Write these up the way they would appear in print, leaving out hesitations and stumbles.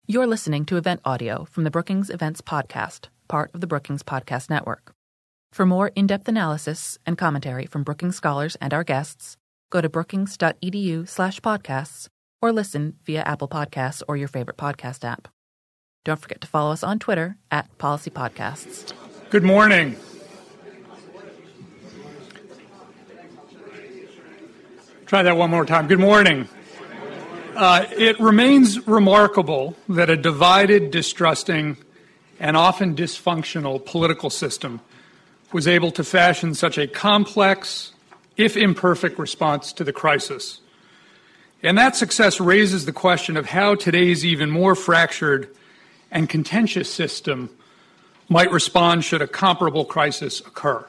You're listening to event audio from the Brookings Events Podcast, part of the Brookings Podcast Network. For more in-depth analysis and commentary from Brookings scholars and our guests, go to brookings.edu/podcasts or listen via Apple Podcasts or your favorite podcast app. Don't forget to follow us on Twitter @PolicyPodcasts. Good morning. Try that one more time. Good morning. It remains remarkable that a divided, distrusting, and often dysfunctional political system was able to fashion such a complex, if imperfect, response to the crisis. And that success raises the question of how today's even more fractured and contentious system might respond should a comparable crisis occur.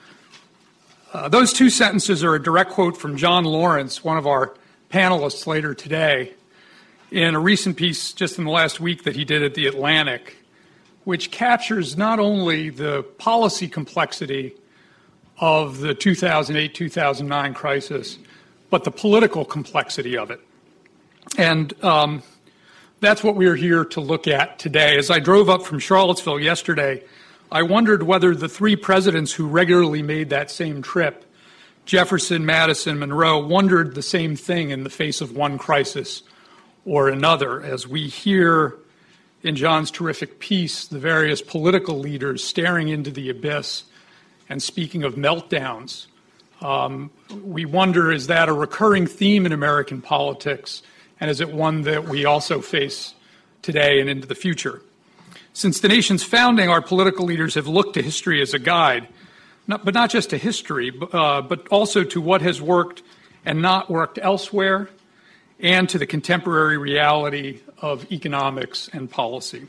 Those two sentences are a direct quote from John Lawrence, one of our panelists later today, in a recent piece just in the last week that he did at The Atlantic, which captures not only the policy complexity of the 2008-2009 crisis, but the political complexity of it. And that's what we're here to look at today. As I drove up from Charlottesville yesterday, I wondered whether the three presidents who regularly made that same trip, Jefferson, Madison, Monroe, wondered the same thing in the face of one crisis or another. As we hear in John's terrific piece, the various political leaders staring into the abyss and speaking of meltdowns, we wonder, is that a recurring theme in American politics, and is it one that we also face today and into the future? Since the nation's founding, our political leaders have looked to history as a guide, but not just to history, but also to what has worked and not worked elsewhere, and to the contemporary reality of economics and policy.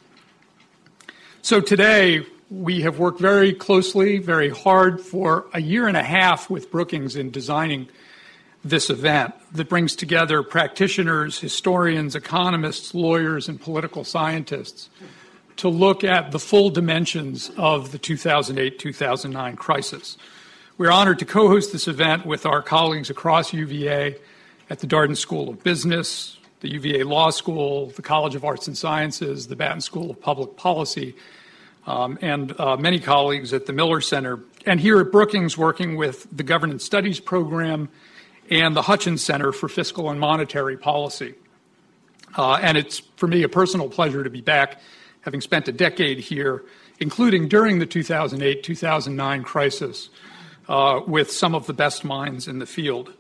So today, we have worked very closely, very hard for a year and a half with Brookings in designing this event that brings together practitioners, historians, economists, lawyers, and political scientists to look at the full dimensions of the 2008-2009 crisis. We're honored to co-host this event with our colleagues across UVA at the Darden School of Business, the UVA Law School, the College of Arts and Sciences, the Batten School of Public Policy, and many colleagues at the Miller Center. And here at Brookings, working with the Governance Studies Program and the Hutchins Center for Fiscal and Monetary Policy. And it's, for me, a personal pleasure to be back, having spent a decade here, including during the 2008-2009 crisis, with some of the best minds in the field.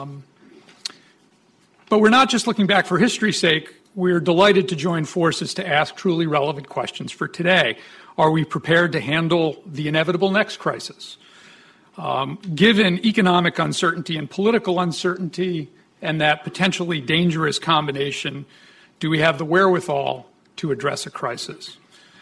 But we're not just looking back for history's sake. We're delighted to join forces to ask truly relevant questions for today. Are we prepared to handle the inevitable next crisis? Given economic uncertainty and political uncertainty and that potentially dangerous combination, do we have the wherewithal to address a crisis?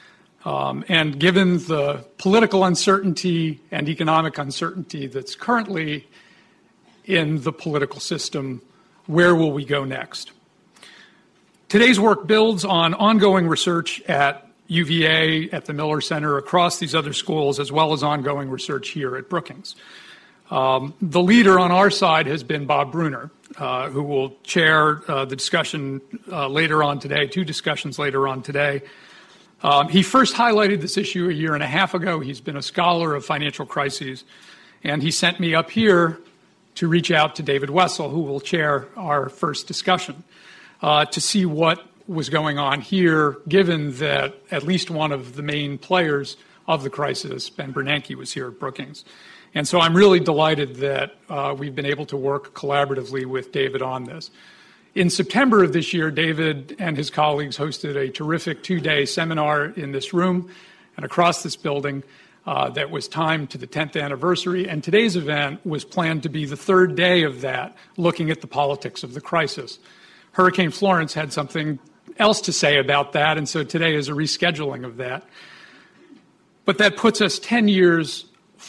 And given the political uncertainty and economic uncertainty that's currently in the political system, where will we go next? Today's work builds on ongoing research at UVA, at the Miller Center, across these other schools, as well as ongoing research here at Brookings. The leader on our side has been Bob Brunner, who will chair the discussion later on today, two discussions later on today. He first highlighted this issue a year and a half ago. He's been a scholar of financial crises, and he sent me up here to reach out to David Wessel, who will chair our first discussion, to see what was going on here, given that at least one of the main players of the crisis, Ben Bernanke, was here at Brookings. And so I'm really delighted that we've been able to work collaboratively with David on this. In September of this year, David and his colleagues hosted a terrific two-day seminar in this room and across this building that was timed to the 10th anniversary. And today's event was planned to be the third day of that, looking at the politics of the crisis. Hurricane Florence had something else to say about that, and so today is a rescheduling of that. But that puts us 10 years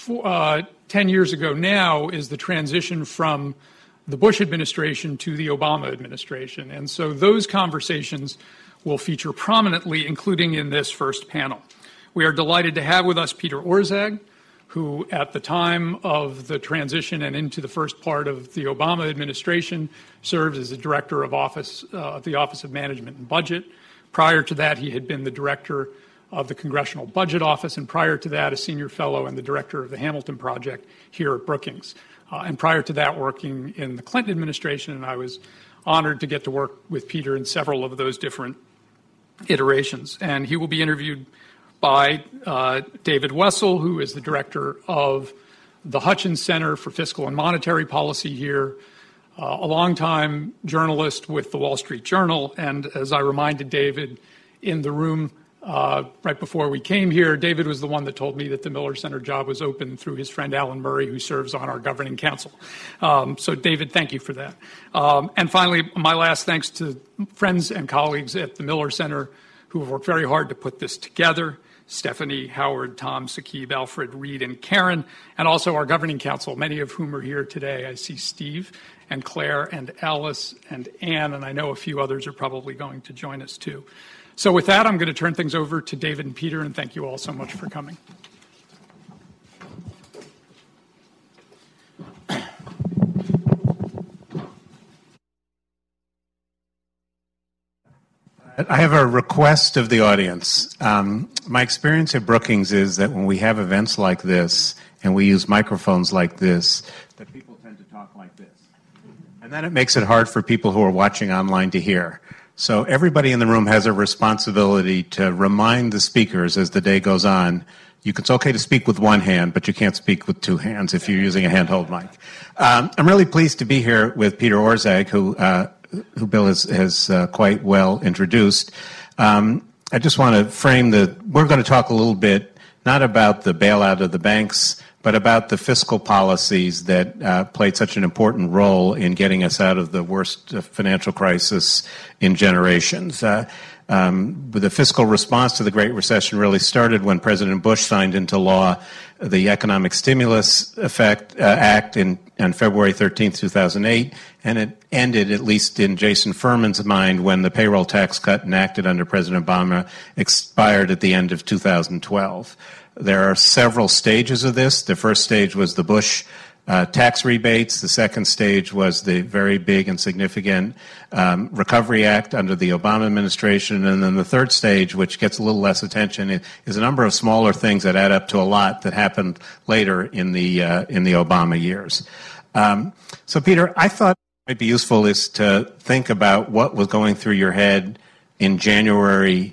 ago now is the transition from the Bush administration to the Obama administration. And so those conversations will feature prominently, including in this first panel. We are delighted to have with us Peter Orszag, who at the time of the transition and into the first part of the Obama administration served as the director of the Office of Management and Budget. Prior to that, he had been the director of the Congressional Budget Office, and prior to that, a senior fellow and the director of the Hamilton Project here at Brookings. And prior to that, working in the Clinton administration, and I was honored to get to work with Peter in several of those different iterations. And he will be interviewed by David Wessel, who is the director of the Hutchins Center for Fiscal and Monetary Policy here, a longtime journalist with the Wall Street Journal. And as I reminded David in the room right before we came here, David was the one that told me that the Miller Center job was open through his friend Alan Murray, who serves on our governing council. So, David, thank you for that. And finally, my last thanks to friends and colleagues at the Miller Center who have worked very hard to put this together. Stephanie, Howard, Tom, Sakib, Alfred, Reed, and Karen, and also our governing council, many of whom are here today. I see Steve and Claire and Alice and Anne, and I know a few others are probably going to join us too. So with that, I'm going to turn things over to David and Peter, and thank you all so much for coming. I have a request of the audience. My experience at Brookings is that when we have events like this and we use microphones like this, that people tend to talk like this. And then it makes it hard for people who are watching online to hear. So everybody in the room has a responsibility to remind the speakers as the day goes on, it's okay to speak with one hand, but you can't speak with two hands if you're using a handheld mic. I'm really pleased to be here with Peter Orszag, who Bill has quite well introduced. I just want to frame we're going to talk a little bit, not about the bailout of the banks, but about the fiscal policies that played such an important role in getting us out of the worst financial crisis in generations. The fiscal response to the Great Recession really started when President Bush signed into law the Economic Stimulus Act on February 13th, 2008, and it ended, at least in Jason Furman's mind, when the payroll tax cut enacted under President Obama expired at the end of 2012. There are several stages of this. The first stage was the Bush tax rebates. The second stage was the very big and significant Recovery Act under the Obama administration. And then the third stage, which gets a little less attention, is a number of smaller things that add up to a lot that happened later in the Obama years. So, Peter, I thought it might be useful is to think about what was going through your head in January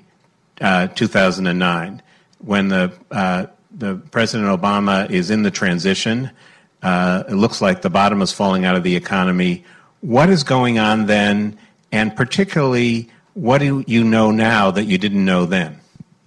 2009 when the President Obama is in the transition. It looks like the bottom is falling out of the economy. What is going on then, and particularly, what do you know now that you didn't know then?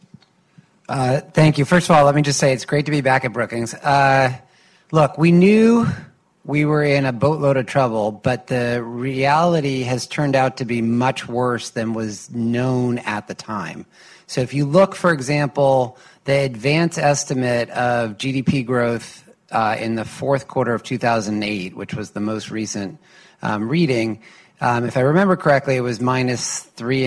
Thank you. First of all, let me just say it's great to be back at Brookings. Look, we knew we were in a boatload of trouble, but the reality has turned out to be much worse than was known at the time. So if you look, for example, the advance estimate of GDP growth in the fourth quarter of 2008, which was the most recent reading, if I remember correctly, it was minus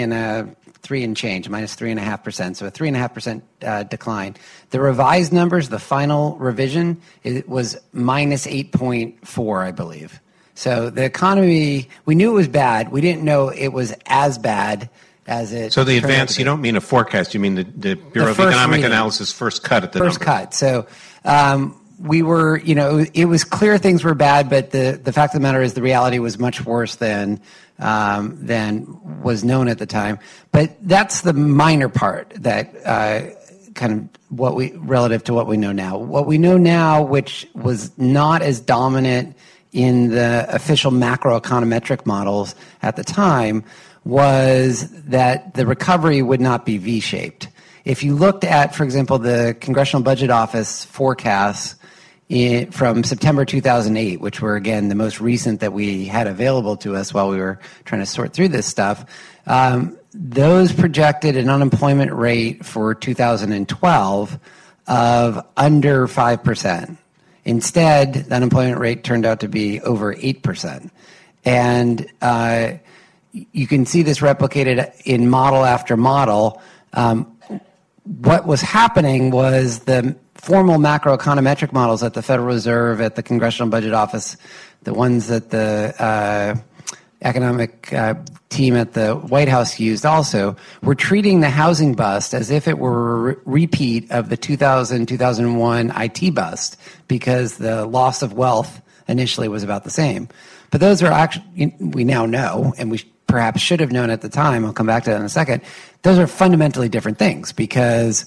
3.5%, so a 3.5% decline. The revised numbers, the final revision, it was minus 8.4, I believe. So the economy, we knew it was bad. We didn't know it was as bad as it. So the advance, you don't mean a forecast, you mean the Bureau of Economic Analysis first cut at the first cut. So we were, it was clear things were bad, but the fact of the matter is the reality was much worse than was known at the time. But that's the minor part that kind of relative to what we know now. What we know now, which was not as dominant in the official macroeconometric models at the time, was that the recovery would not be V-shaped. If you looked at, for example, the Congressional Budget Office forecasts from September 2008, which were, again, the most recent that we had available to us while we were trying to sort through this stuff, those projected an unemployment rate for 2012 of under 5%. Instead, the unemployment rate turned out to be over 8%. And you can see this replicated in model after model. What was happening was the formal macroeconometric models at the Federal Reserve, at the Congressional Budget Office, the ones that the economic team at the White House used also, we're treating the housing bust as if it were a repeat of the 2000-2001 IT bust, because the loss of wealth initially was about the same. But those are actually, we now know, and we perhaps should have known at the time, I'll come back to that in a second, those are fundamentally different things, because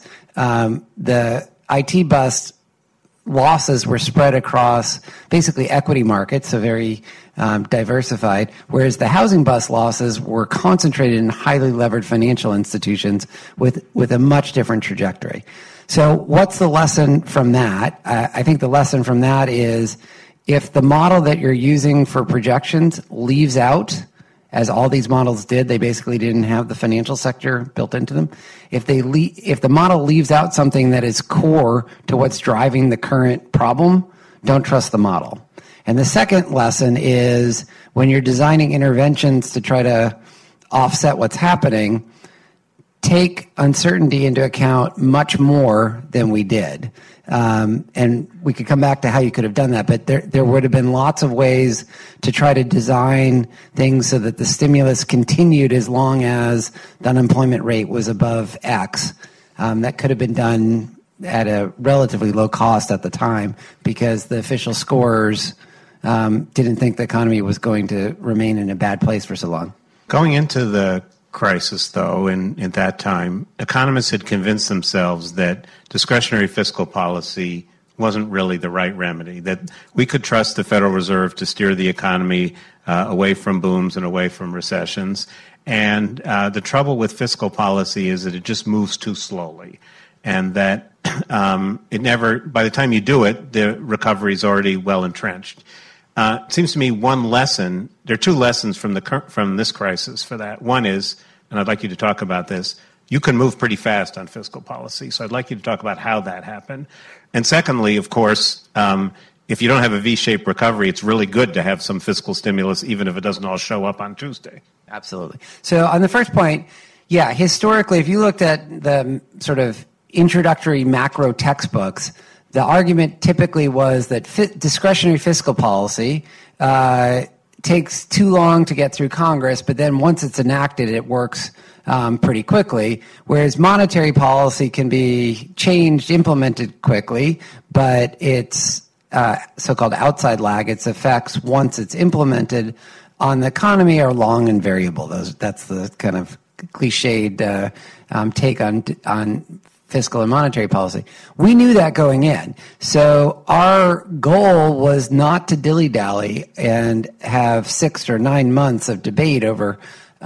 the IT bust losses were spread across basically equity markets, so very diversified, whereas the housing bust losses were concentrated in highly levered financial institutions with a much different trajectory. So what's the lesson from that? I think the lesson from that is, if the model that you're using for projections leaves out, as all these models did, they basically didn't have the financial sector built into them. If the model leaves out something that is core to what's driving the current problem, don't trust the model. And the second lesson is, when you're designing interventions to try to offset what's happening, take uncertainty into account much more than we did. And we could come back to how you could have done that, but there would have been lots of ways to try to design things so that the stimulus continued as long as the unemployment rate was above X. That could have been done at a relatively low cost at the time, because the official scorers didn't think the economy was going to remain in a bad place for so long. Going into the crisis, though, at that time, economists had convinced themselves that discretionary fiscal policy wasn't really the right remedy, that we could trust the Federal Reserve to steer the economy away from booms and away from recessions. And the trouble with fiscal policy is that it just moves too slowly, and that it never, by the time you do it, the recovery is already well entrenched. It seems to me one lesson, there are two lessons from this crisis for that. One is, and I'd like you to talk about this, you can move pretty fast on fiscal policy. So I'd like you to talk about how that happened. And secondly, of course, if you don't have a V-shaped recovery, it's really good to have some fiscal stimulus, even if it doesn't all show up on Tuesday. Absolutely. So on the first point, yeah, historically, if you looked at the sort of introductory macro textbooks, the argument typically was that discretionary fiscal policy takes too long to get through Congress, but then once it's enacted, it works pretty quickly, whereas monetary policy can be changed, implemented quickly, but its so-called outside lag, its effects once it's implemented on the economy are long and variable. That's the kind of cliched take on fiscal and monetary policy. We knew that going in. So our goal was not to dilly-dally and have 6 or 9 months of debate over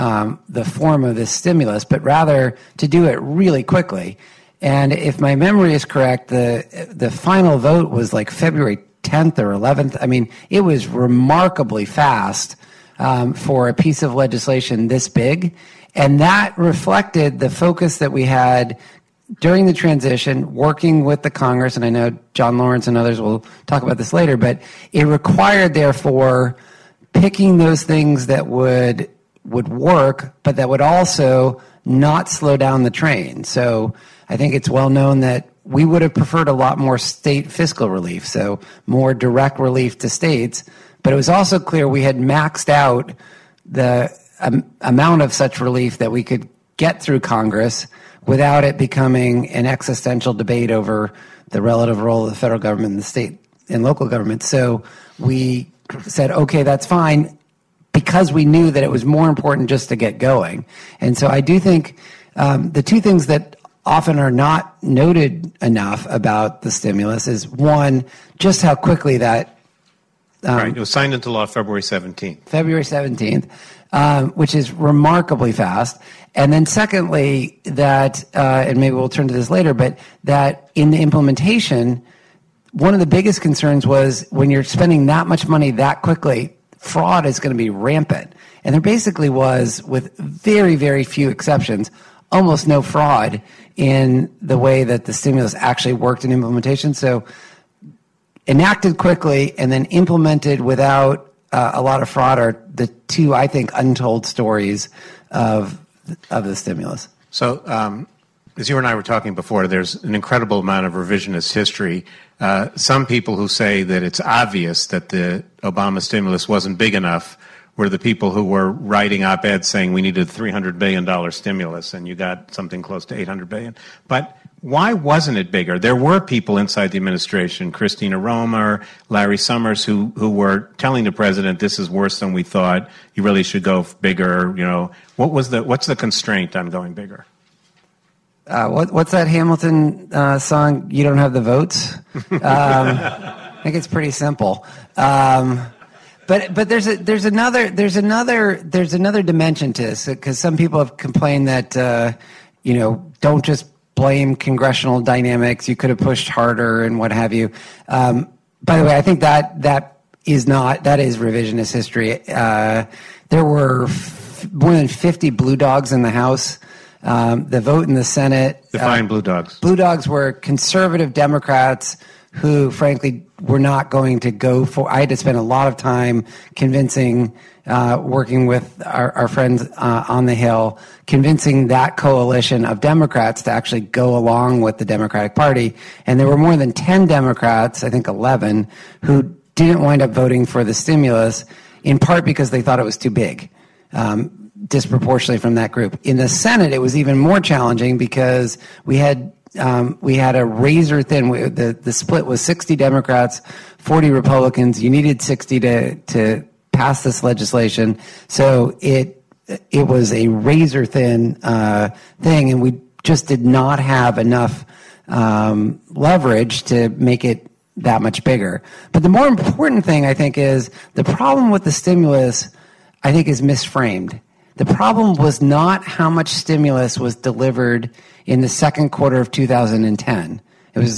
the form of this stimulus, but rather to do it really quickly. And if my memory is correct, the final vote was like February 10th or 11th. I mean, it was remarkably fast for a piece of legislation this big. And that reflected the focus that we had during the transition, working with the Congress, and I know John Lawrence and others will talk about this later, but it required, therefore, picking those things that would work, but that would also not slow down the train. So I think it's well known that we would have preferred a lot more state fiscal relief, so more direct relief to states, but it was also clear we had maxed out the amount of such relief that we could get through Congress without it becoming an existential debate over the relative role of the federal government and the state and local government. So we said, okay, that's fine, because we knew that it was more important just to get going. And so I do think the two things that often are not noted enough about the stimulus is, one, just how quickly that right. It was signed into law February 17th. February 17th, which is remarkably fast. And then secondly, that, and maybe we'll turn to this later, but that in the implementation, one of the biggest concerns was when you're spending that much money that quickly, fraud is going to be rampant. And there basically was, with very, very few exceptions, almost no fraud in the way that the stimulus actually worked in implementation. So enacted quickly and then implemented without a lot of fraud are the two, I think, untold stories of the stimulus. So as you and I were talking before, there's an incredible amount of revisionist history. Some people who say that it's obvious that the Obama stimulus wasn't big enough were the people who were writing op-eds saying we needed $300 billion stimulus, and you got something close to $800 billion. But why wasn't it bigger? There were people inside the administration, Christina Romer, Larry Summers, who were telling the president, this is worse than we thought. You really should go bigger. You know, what's the constraint on going bigger? What's that Hamilton song? You don't have the votes. I think it's pretty simple. But there's another dimension to this, because some people have complained that don't just blame congressional dynamics. You could have pushed harder and what have you. By the way, I think that is revisionist history. There were more than 50 blue dogs in the House. The vote in the Senate. Define blue dogs. Blue dogs were conservative Democrats who, frankly, were not going to go for. I had to spend a lot of time convincing, working with our friends on the Hill, convincing that coalition of Democrats to actually go along with the Democratic Party. And there were more than 10 Democrats, I think 11, who didn't wind up voting for the stimulus, in part because they thought it was too big. Disproportionately from that group. In the Senate, it was even more challenging because we had a razor thin. The split was 60 Democrats, 40 Republicans. You needed 60 to pass this legislation, so it was a razor thin thing, and we just did not have enough leverage to make it that much bigger. But the more important thing, I think, is the problem with the stimulus, I think, is misframed. The problem was not how much stimulus was delivered in the second quarter of 2010. It was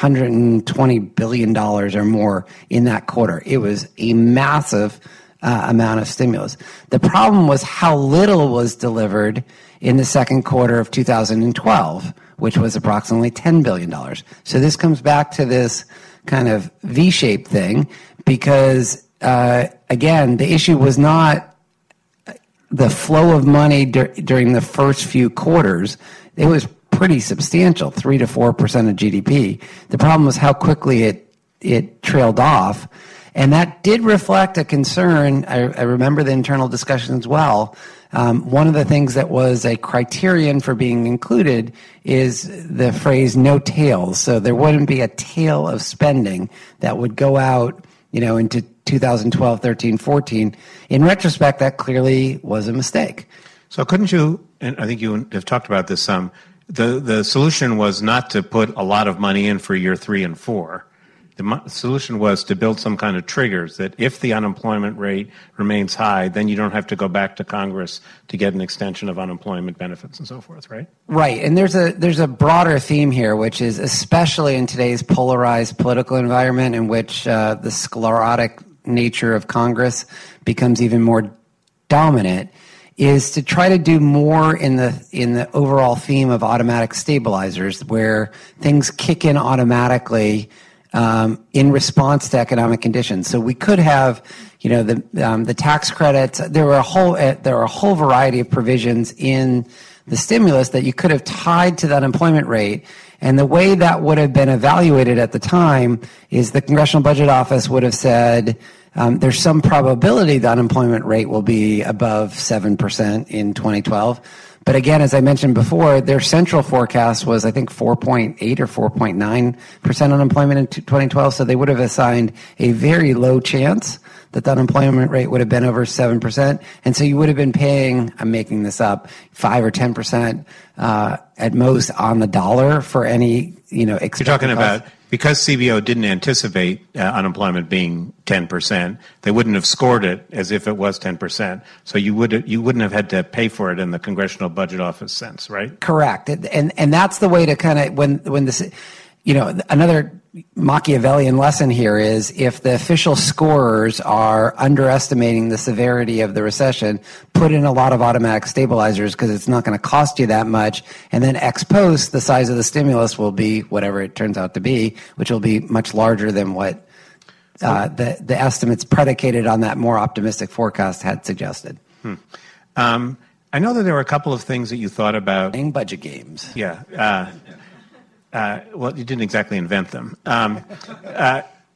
$120 billion or more in that quarter. It was a massive amount of stimulus. The problem was how little was delivered in the second quarter of 2012, which was approximately $10 billion. So this comes back to this kind of V-shaped thing because, again, the issue was not the flow of money during the first few quarters. It was pretty substantial, 3 to 4% of GDP. The problem was how quickly it trailed off. And that did reflect a concern. I remember the internal discussions well. One of the things that was a criterion for being included is the phrase no tails. So there wouldn't be a tail of spending that would go out, into 2012, 13, 14. In retrospect, that clearly was a mistake. So couldn't you, and I think you have talked about this some, the solution was not to put a lot of money in for year 3 and 4. The solution was to build some kind of triggers that if the unemployment rate remains high, then you don't have to go back to Congress to get an extension of unemployment benefits and so forth, right? Right. And there's a broader theme here, which is especially in today's polarized political environment in which the sclerotic nature of Congress becomes even more dominant, is to try to do more in the overall theme of automatic stabilizers, where things kick in automatically in response to economic conditions. So we could have, the tax credits. There were a whole variety of provisions in the stimulus that you could have tied to the unemployment rate. And the way that would have been evaluated at the time is the Congressional Budget Office would have said there's some probability the unemployment rate will be above 7% in 2012. But again, as I mentioned before, their central forecast was, I think, 4.8 or 4.9% unemployment in 2012. So they would have assigned a very low chance that the unemployment rate would have been over 7%. And so you would have been paying, I'm making this up, 5 or 10% at most on the dollar for any, expected You're talking cost. about, because CBO didn't anticipate unemployment being 10%, they wouldn't have scored it as if it was 10%. So you wouldn't have had to pay for it in the Congressional Budget Office sense, right? Correct. And that's the way to kind of, when this, another Machiavellian lesson here is if the official scorers are underestimating the severity of the recession, put in a lot of automatic stabilizers because it's not going to cost you that much. And then ex post, the size of the stimulus will be whatever it turns out to be, which will be much larger than what the estimates predicated on that more optimistic forecast had suggested. I know that there were a couple of things that you thought about. Playing budget games. Yeah. Well, you didn't exactly invent them.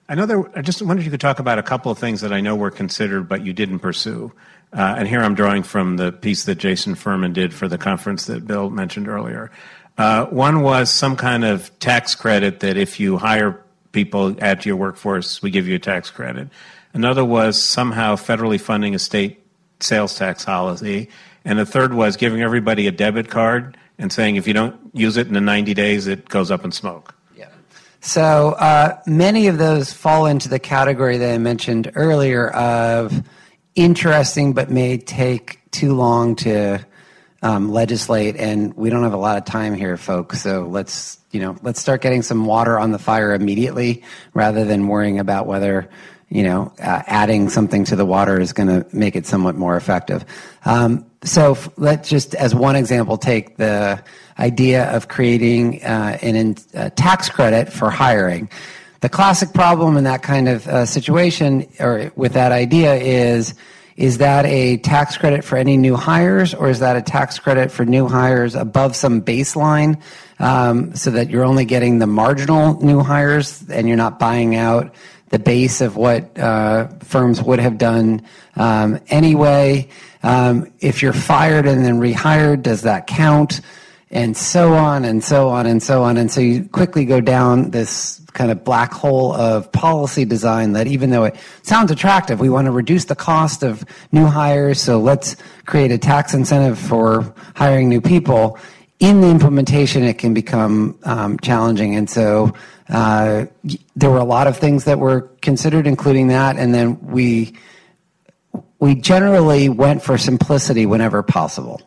I just wondered if you could talk about a couple of things that I know were considered but you didn't pursue. And here I'm drawing from the piece that Jason Furman did for the conference that Bill mentioned earlier. One was some kind of tax credit that if you hire people, add to your workforce, we give you a tax credit. Another was somehow federally funding a state sales tax policy. And the third was giving everybody a debit card and saying if you don't use it in the 90 days, it goes up in smoke. Yeah. So many of those fall into the category that I mentioned earlier of interesting but may take too long to legislate, and we don't have a lot of time here, folks. So let's start getting some water on the fire immediately, rather than worrying about whether adding something to the water is going to make it somewhat more effective. So let's just, as one example, take the idea of creating a tax credit for hiring. The classic problem in that kind of situation, or with that idea, is that a tax credit for any new hires, or is that a tax credit for new hires above some baseline, so that you're only getting the marginal new hires and you're not buying out the base of what firms would have done anyway? If you're fired and then rehired, does that count? And so on and so on and so on. And so you quickly go down this kind of black hole of policy design that, even though it sounds attractive, we want to reduce the cost of new hires, so let's create a tax incentive for hiring new people. In the implementation, it can become challenging. And so there were a lot of things that were considered, including that, and then we generally went for simplicity whenever possible.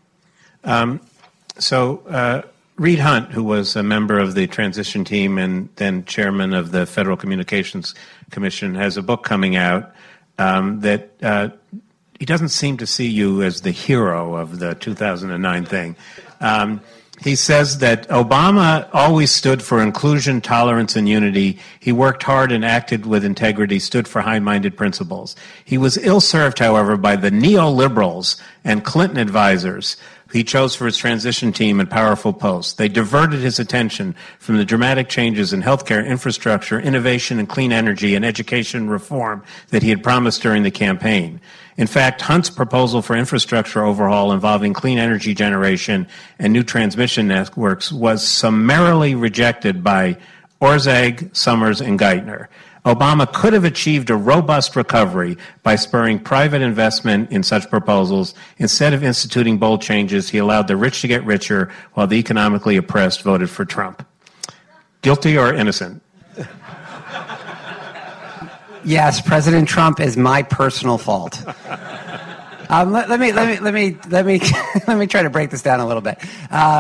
So Reed Hundt, who was a member of the transition team and then chairman of the Federal Communications Commission, has a book coming out that he doesn't seem to see you as the hero of the 2009 thing. He says that Obama always stood for inclusion, tolerance, and unity. He worked hard and acted with integrity, stood for high-minded principles. He was ill-served, however, by the neoliberals and Clinton advisors he chose for his transition team in powerful posts. They diverted his attention from the dramatic changes in healthcare infrastructure, innovation and clean energy, and education reform that he had promised during the campaign. In fact, Hunt's proposal for infrastructure overhaul involving clean energy generation and new transmission networks was summarily rejected by Orszag, Summers, and Geithner. Obama could have achieved a robust recovery by spurring private investment in such proposals. Instead of instituting bold changes, he allowed the rich to get richer while the economically oppressed voted for Trump. Guilty or innocent? Yes, President Trump is my personal fault. Let me try to break this down a little bit.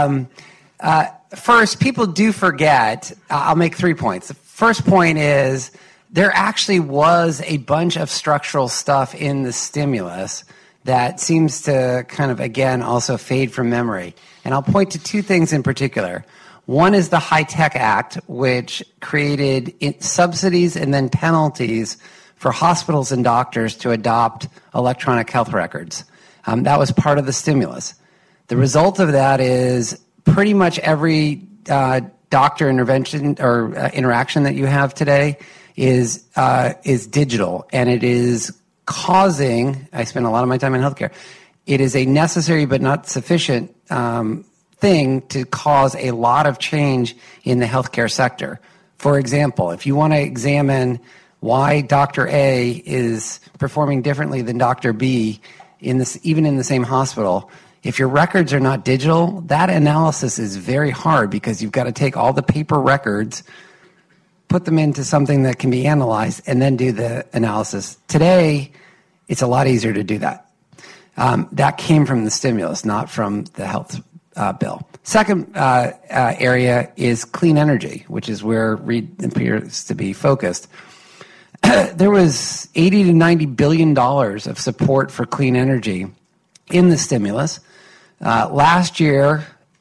First, people do forget. I'll make 3 points. The first point is there actually was a bunch of structural stuff in the stimulus that seems to kind of, again, also fade from memory. And I'll point to 2 things in particular. One is the HITECH Act, which created subsidies and then penalties for hospitals and doctors to adopt electronic health records. That was part of the stimulus. The result of that is pretty much every doctor intervention or interaction that you have today is digital, and it is causing, I spend a lot of my time in healthcare, it is a necessary but not sufficient thing to cause a lot of change in the healthcare sector. For example, if you want to examine why Dr. A is performing differently than Dr. B even in the same hospital, if your records are not digital, that analysis is very hard because you've got to take all the paper records, put them into something that can be analyzed, and then do the analysis. Today, it's a lot easier to do that. That came from the stimulus, not from the health bill. Second area is clean energy, which is where Reed appears to be focused. There was $80 to $90 billion of support for clean energy in the stimulus. Last year,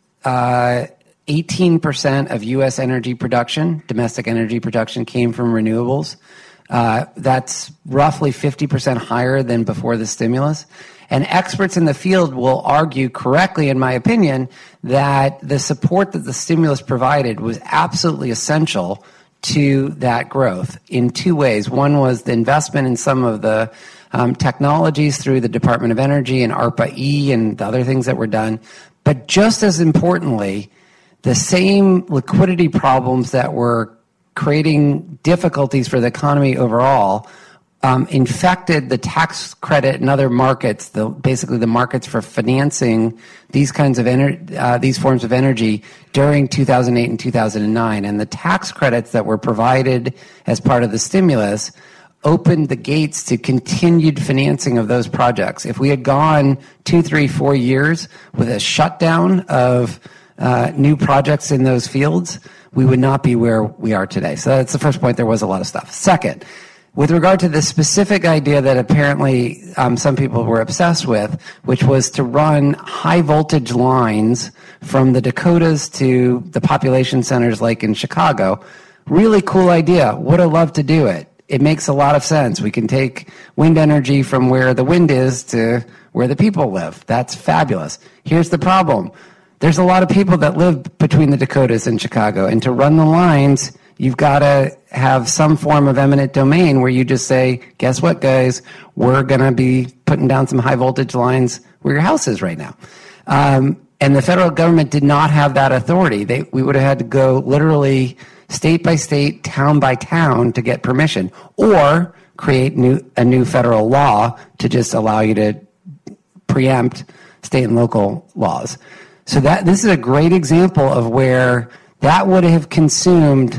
18% of U.S. energy production, domestic energy production, came from renewables. That's roughly 50% higher than before the stimulus. And experts in the field will argue correctly, in my opinion, that the support that the stimulus provided was absolutely essential to that growth in two ways. One was the investment in some of the technologies through the Department of Energy and ARPA-E and the other things that were done. But just as importantly, the same liquidity problems that were creating difficulties for the economy overall infected the tax credit and other markets, basically the markets for financing these kinds of these forms of energy during 2008 and 2009. And the tax credits that were provided as part of the stimulus opened the gates to continued financing of those projects. If we had gone 2, 3, 4 years with a shutdown of new projects in those fields, we would not be where we are today. So that's the first point. There was a lot of stuff. Second, with regard to the specific idea that apparently some people were obsessed with, which was to run high voltage lines from the Dakotas to the population centers like in Chicago, really cool idea. Would have loved to do it. It makes a lot of sense. We can take wind energy from where the wind is to where the people live. That's fabulous. Here's the problem. There's a lot of people that live between the Dakotas and Chicago, and to run the lines, you've got to have some form of eminent domain where you just say, guess what, guys? We're going to be putting down some high voltage lines where your house is right now. And the federal government did not have that authority. We would have had to go literally state by state, town by town to get permission, or create a new federal law to just allow you to preempt state and local laws. So this is a great example of where that would have consumed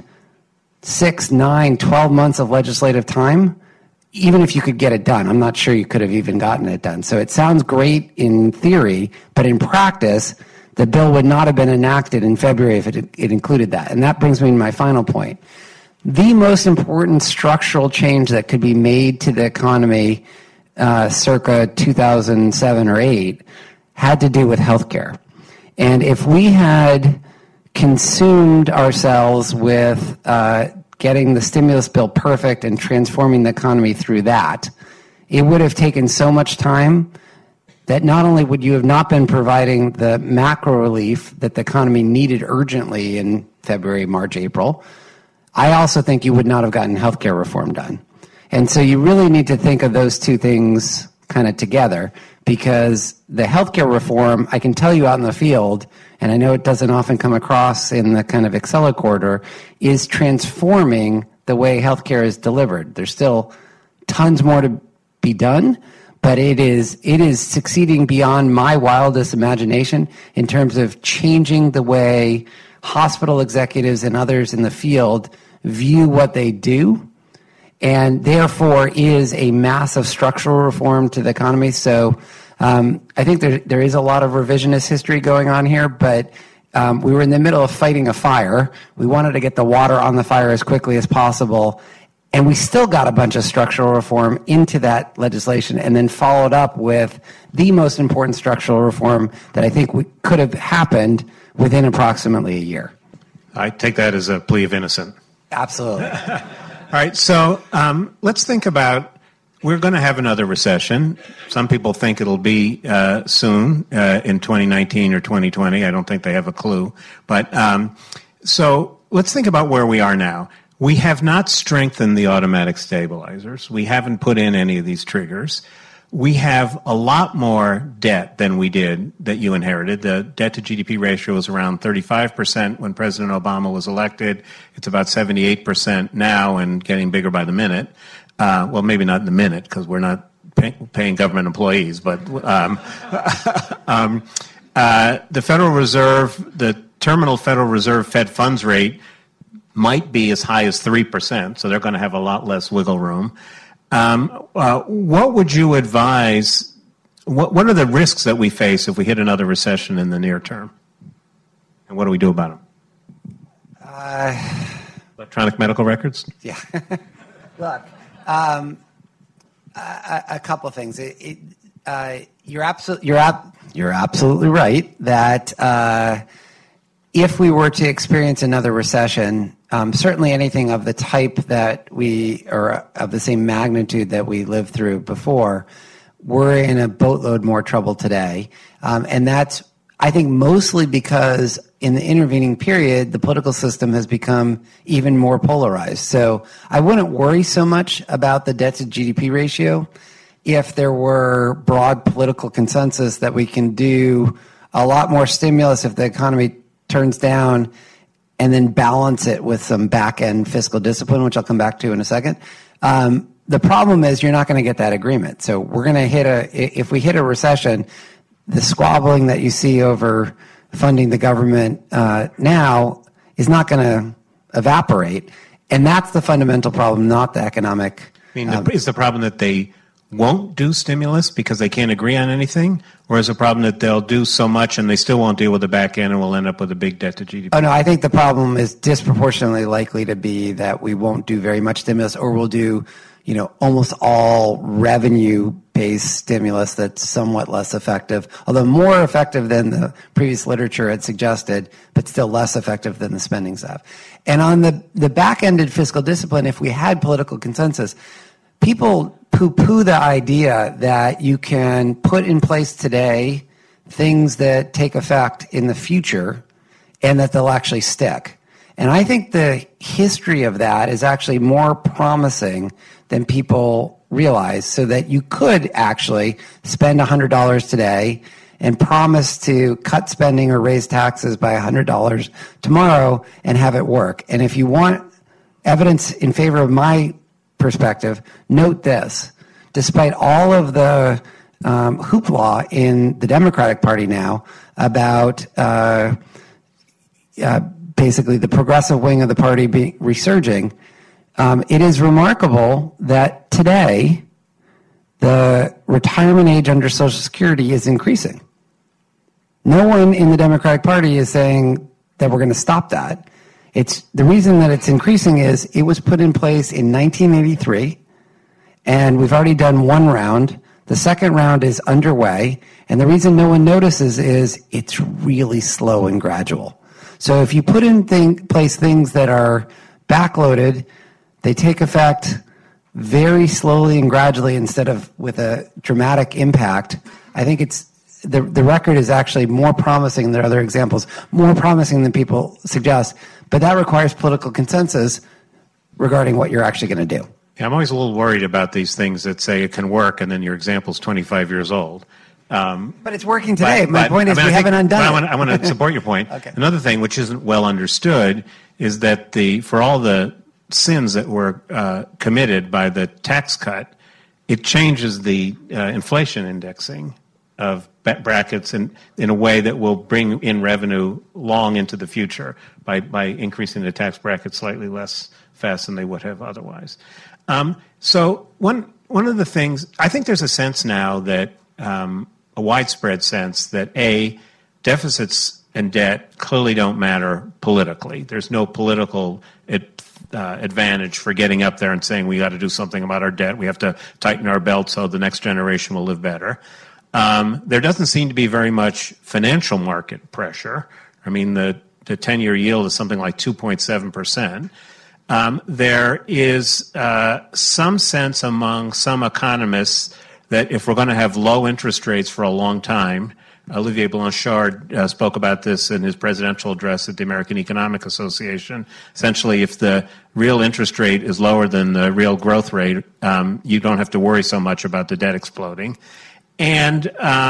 6, 9, 12 months of legislative time, even if you could get it done. I'm not sure you could have even gotten it done. So it sounds great in theory, but in practice, the bill would not have been enacted in February if it included that. And that brings me to my final point. The most important structural change that could be made to the economy circa 2007 or 8 had to do with healthcare. And if we had consumed ourselves with getting the stimulus bill perfect and transforming the economy through that, it would have taken so much time that not only would you have not been providing the macro relief that the economy needed urgently in February, March, April, I also think you would not have gotten healthcare reform done. And so you really need to think of those two things kind of together, because the healthcare reform, I can tell you out in the field, and I know it doesn't often come across in the kind of Excel corridor, is transforming the way healthcare is delivered. There's still tons more to be done, but it is succeeding beyond my wildest imagination in terms of changing the way hospital executives and others in the field view what they do, and therefore is a massive structural reform to the economy. So I think there is a lot of revisionist history going on here, but we were in the middle of fighting a fire. We wanted to get the water on the fire as quickly as possible, and we still got a bunch of structural reform into that legislation and then followed up with the most important structural reform that I think could have happened within approximately a year. I take that as a plea of innocence. Absolutely. All right, so let's think about, we're going to have another recession. Some people think it'll be soon in 2019 or 2020. I don't think they have a clue. But so let's think about where we are now. We have not strengthened the automatic stabilizers. We haven't put in any of these triggers. We have a lot more debt than we did that you inherited. The debt to GDP ratio was around 35% when President Obama was elected. It's about 78% now and getting bigger by the minute. Well, maybe not in the minute because we're not paying government employees, but the Federal Reserve, the terminal Federal Reserve Fed funds rate might be as high as 3%, so they're going to have a lot less wiggle room. What would you advise? What are the risks that we face if we hit another recession in the near term? And what do we do about them? Electronic medical records? Yeah. Look, a couple of things. You're absolutely right that if we were to experience another recession, certainly anything of the type that or of the same magnitude that we lived through before, we're in a boatload more trouble today. And that's, I think, mostly because in the intervening period, the political system has become even more polarized. So I wouldn't worry so much about the debt to GDP ratio if there were broad political consensus that we can do a lot more stimulus if the economy turns down and then balance it with some back-end fiscal discipline, which I'll come back to in a second. The problem is you're not going to get that agreement. So we're going to if we hit a recession, the squabbling that you see over funding the government now is not going to evaporate. And that's the fundamental problem, not the economic. Is the problem that they won't do stimulus because they can't agree on anything? Or is the problem that they'll do so much and they still won't deal with the back end and we'll end up with a big debt to GDP? Oh, no, I think the problem is disproportionately likely to be that we won't do very much stimulus, or we'll do, almost all revenue-based stimulus that's somewhat less effective, although more effective than the previous literature had suggested, but still less effective than the spending stuff. And on the back-ended fiscal discipline, if we had political consensus, people poo-poo the idea that you can put in place today things that take effect in the future and that they'll actually stick. And I think the history of that is actually more promising than people realize, so that you could actually spend $100 today and promise to cut spending or raise taxes by $100 tomorrow and have it work. And if you want evidence in favor of my perspective, note this. Despite all of the hoopla in the Democratic Party now about basically the progressive wing of the party resurging, it is remarkable that today the retirement age under Social Security is increasing. No one in the Democratic Party is saying that we're going to stop that. The reason that it's increasing is it was put in place in 1983, and we've already done one round. The second round is underway, and the reason no one notices is it's really slow and gradual. So if you put in place things that are backloaded, they take effect very slowly and gradually instead of with a dramatic impact. I think the record is actually more promising than other examples, more promising than people suggest. But that requires political consensus regarding what you're actually going to do. Yeah, I'm always a little worried about these things that say it can work, and then your example's 25 years old. But it's working today. My point is we haven't undone it. I want to support your point. Okay. Another thing which isn't well understood is that for all the sins that were committed by the tax cut, it changes the inflation indexing of brackets in a way that will bring in revenue long into the future by increasing the tax bracket slightly less fast than they would have otherwise. So one of the things, I think there's a sense now that a widespread sense that deficits and debt clearly don't matter politically. There's no political advantage for getting up there and saying we got to do something about our debt. We have to tighten our belt so the next generation will live better. There doesn't seem to be very much financial market pressure. I mean, the 10-year yield is something like 2.7%. There is some sense among some economists that if we're going to have low interest rates for a long time, Olivier Blanchard spoke about this in his presidential address at the American Economic Association. Essentially, if the real interest rate is lower than the real growth rate, you don't have to worry so much about the debt exploding. And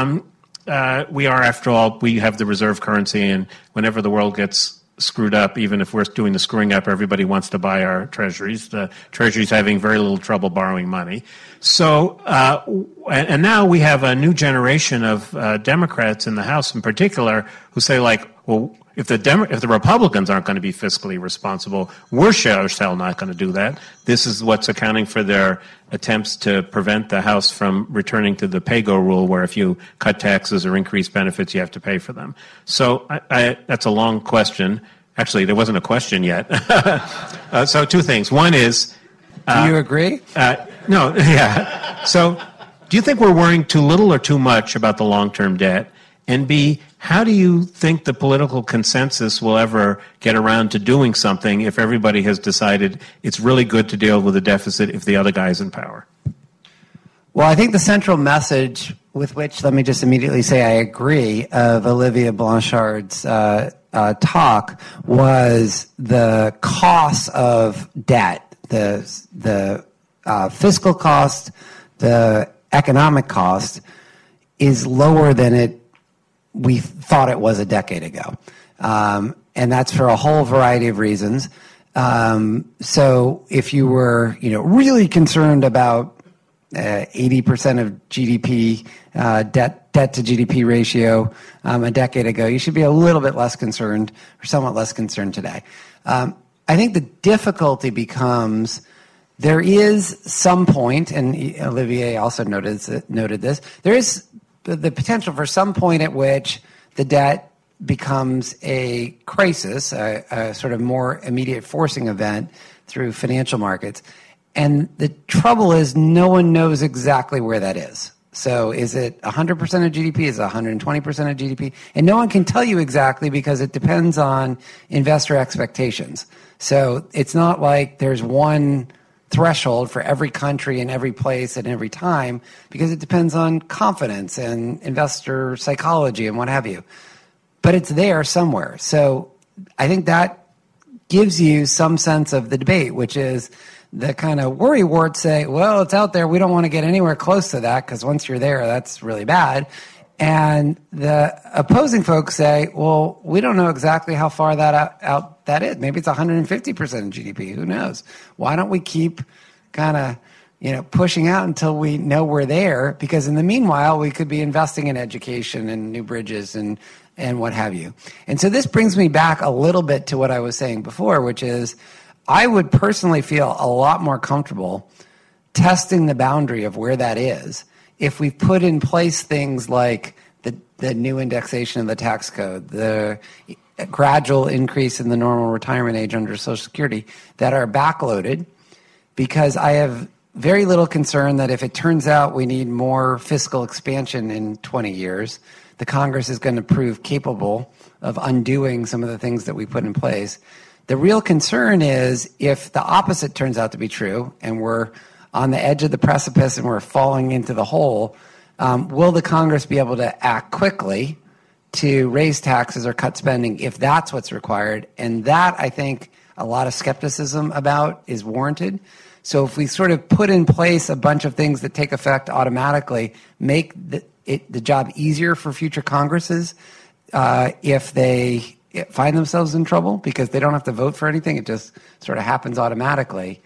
we are, after all, we have the reserve currency, and whenever the world gets screwed up, even if we're doing the screwing up, everybody wants to buy our treasuries. The treasury's having very little trouble borrowing money. So, and now we have a new generation of Democrats in the House in particular who say, like, well, if the Republicans aren't going to be fiscally responsible, we're sure as hell not going to do that. This is what's accounting for their attempts to prevent the House from returning to the pay-go rule, where if you cut taxes or increase benefits, you have to pay for them. So that's a long question. Actually, there wasn't a question yet. So two things. One is... do you agree? No, yeah. So do you think we're worrying too little or too much about the long-term debt? And B, how do you think the political consensus will ever get around to doing something if everybody has decided it's really good to deal with a deficit if the other guy's in power? Well, I think the central message with which, let me just immediately say I agree, of Olivier Blanchard's talk was the cost of debt, the fiscal cost, the economic cost is lower than we thought it was a decade ago. And that's for a whole variety of reasons. So if you were, really concerned about 80% of GDP, debt to GDP ratio a decade ago, you should be a little bit less concerned, or somewhat less concerned today. I think the difficulty becomes there is some point, and Olivier also noted this, there is the potential for some point at which the debt becomes a crisis, a sort of more immediate forcing event through financial markets. And the trouble is no one knows exactly where that is. So is it 100% of GDP? Is it 120% of GDP? And no one can tell you exactly because it depends on investor expectations. So it's not like there's one threshold for every country and every place and every time, because it depends on confidence and investor psychology and what have you. But it's there somewhere. So I think that gives you some sense of the debate, which is the kind of worry warts say, well, it's out there. We don't want to get anywhere close to that because once you're there, that's really bad. And the opposing folks say, well, we don't know exactly how far that out that is. Maybe it's 150% of GDP. Who knows? Why don't we keep kind of pushing out until we know we're there? Because in the meanwhile, we could be investing in education and new bridges and what have you. And so this brings me back a little bit to what I was saying before, which is I would personally feel a lot more comfortable testing the boundary of where that is if we put in place things like the new indexation of the tax code, the gradual increase in the normal retirement age under Social Security that are backloaded, because I have very little concern that if it turns out we need more fiscal expansion in 20 years, the Congress is going to prove capable of undoing some of the things that we put in place. The real concern is if the opposite turns out to be true and we're on the edge of the precipice and we're falling into the hole, will the Congress be able to act quickly to raise taxes or cut spending if that's what's required? And that, I think, a lot of skepticism about is warranted. So if we sort of put in place a bunch of things that take effect automatically, make the job easier for future Congresses if they find themselves in trouble because they don't have to vote for anything. It just sort of happens automatically.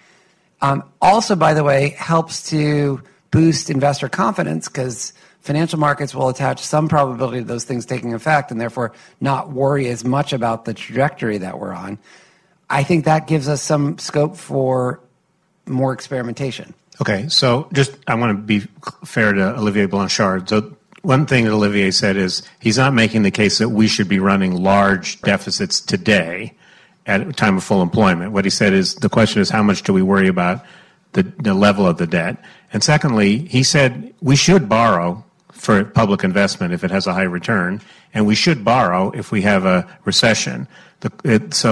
Also, by the way, helps to boost investor confidence because financial markets will attach some probability to those things taking effect and therefore not worry as much about the trajectory that we're on. I think that gives us some scope for more experimentation. Okay, so I want to be fair to Olivier Blanchard. So one thing that Olivier said is he's not making the case that we should be running large deficits today at a time of full employment. What he said is the question is how much do we worry about the level of the debt? And secondly, he said we should borrow for public investment if it has a high return, and we should borrow if we have a recession. It's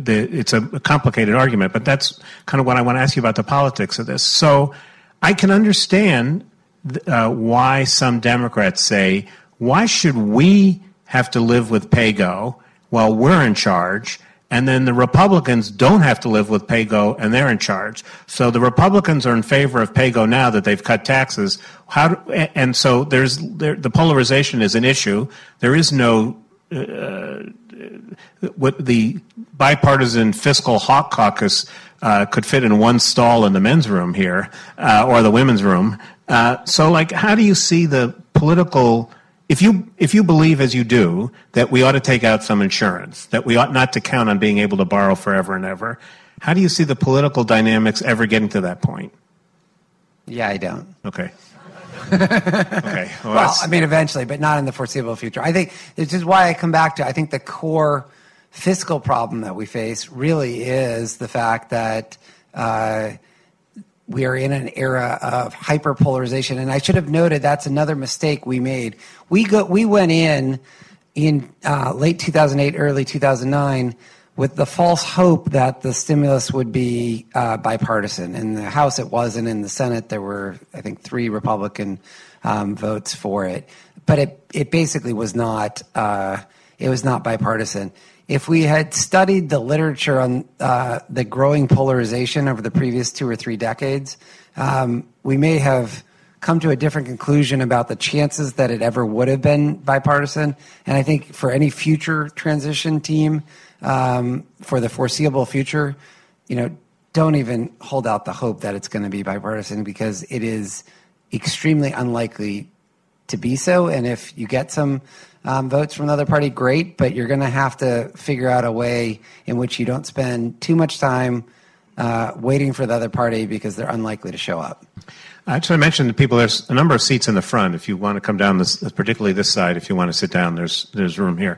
a complicated argument, but that's kind of what I want to ask you about the politics of this. So I can understand why some Democrats say, why should we have to live with pay-go while we're in charge, and then the Republicans don't have to live with pay-go and they're in charge? So the Republicans are in favor of pay-go now that they've cut taxes. And so the polarization is an issue. There is no what the bipartisan fiscal hawk caucus could fit in one stall in the men's room here or the women's room. So, how do you see the political? If you believe, as you do, that we ought to take out some insurance, that we ought not to count on being able to borrow forever and ever, how do you see the political dynamics ever getting to that point? Yeah, I don't. Okay. Okay. Well, eventually, but not in the foreseeable future. I think this is why I come back to, I think the core fiscal problem that we face really is the fact that we are in an era of hyperpolarization. And I should have noted that's another mistake we made. We went in late 2008, early 2009 with the false hope that the stimulus would be bipartisan. In the House, it wasn't. In the Senate, there were, I think, 3 Republican votes for it. But it basically was not. It was not bipartisan. if we had studied the literature on the growing polarization over the previous 2 or 3 decades, we may have come to a different conclusion about the chances that it ever would have been bipartisan. And I think for any future transition team, for the foreseeable future, don't even hold out the hope that it's going to be bipartisan, because it is extremely unlikely to be so. And if you get some votes from another party, great, but you're going to have to figure out a way in which you don't spend too much time waiting for the other party, because they're unlikely to show up. I just want to mention to people there's a number of seats in the front. If you want to come down this, particularly this side, if you want to sit down, there's room here.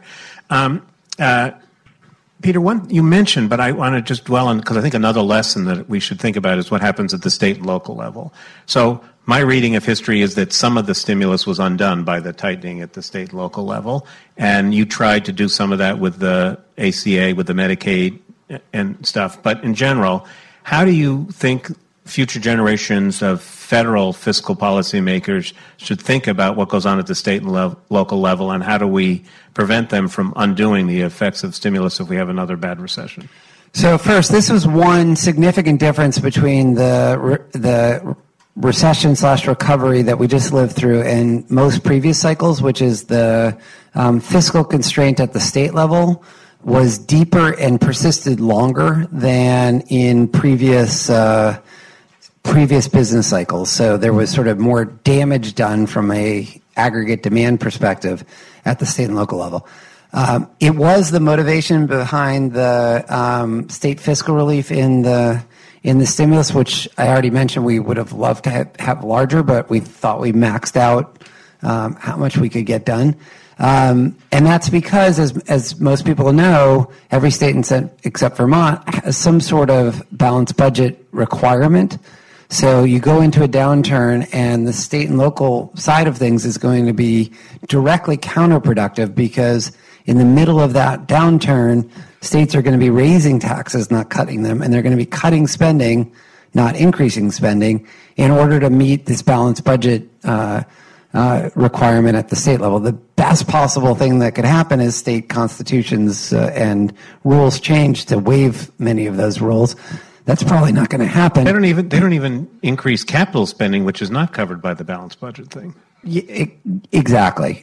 Peter, one you mentioned, but I want to just dwell on, because I think another lesson that we should think about is what happens at the state and local level. So my reading of history is that some of the stimulus was undone by the tightening at the state and local level, and you tried to do some of that with the ACA, with the Medicaid and stuff. But in general, how do you think future generations of federal fiscal policymakers should think about what goes on at the state and local level, and how do we prevent them from undoing the effects of stimulus if we have another bad recession? So first, this was one significant difference between the recession/recovery that we just lived through and most previous cycles, which is the fiscal constraint at the state level was deeper and persisted longer than in previous business cycles. So there was sort of more damage done from a aggregate demand perspective at the state and local level. It was the motivation behind the state fiscal relief in the stimulus, which I already mentioned we would have loved to have larger, but we thought we maxed out how much we could get done. And that's because, as most people know, every state except Vermont has some sort of balanced budget requirement. So you go into a downturn, and the state and local side of things is going to be directly counterproductive, because in the middle of that downturn, states are going to be raising taxes, not cutting them, and they're going to be cutting spending, not increasing spending, in order to meet this balanced budget requirement at the state level. The best possible thing that could happen is state constitutions and rules change to waive many of those rules. That's probably not going to happen. They don't even increase capital spending, which is not covered by the balanced budget thing. Yeah, exactly.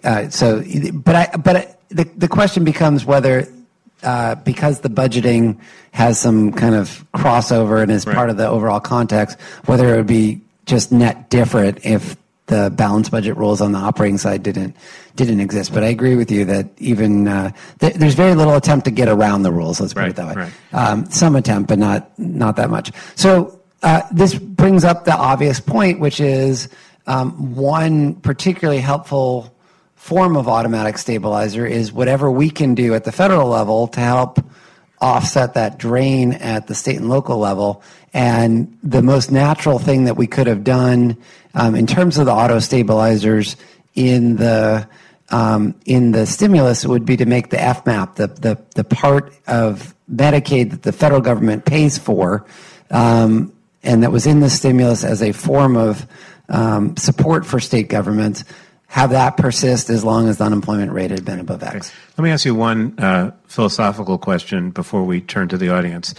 The question becomes whether, because the budgeting has some kind of crossover and is part of the overall context, whether it would be just net different if the balanced budget rules on the operating side didn't exist. But I agree with you that even there's very little attempt to get around the rules. Let's put it that way. Right. Some attempt, but not that much. So this brings up the obvious point, which is one particularly helpful form of automatic stabilizer is whatever we can do at the federal level to help offset that drain at the state and local level. And the most natural thing that we could have done in terms of the auto stabilizers in the stimulus would be to make the FMAP, the part of Medicaid that the federal government pays for, and that was in the stimulus as a form of support for state governments, have that persist as long as the unemployment rate had been above X. Let me ask you one philosophical question before we turn to the audience.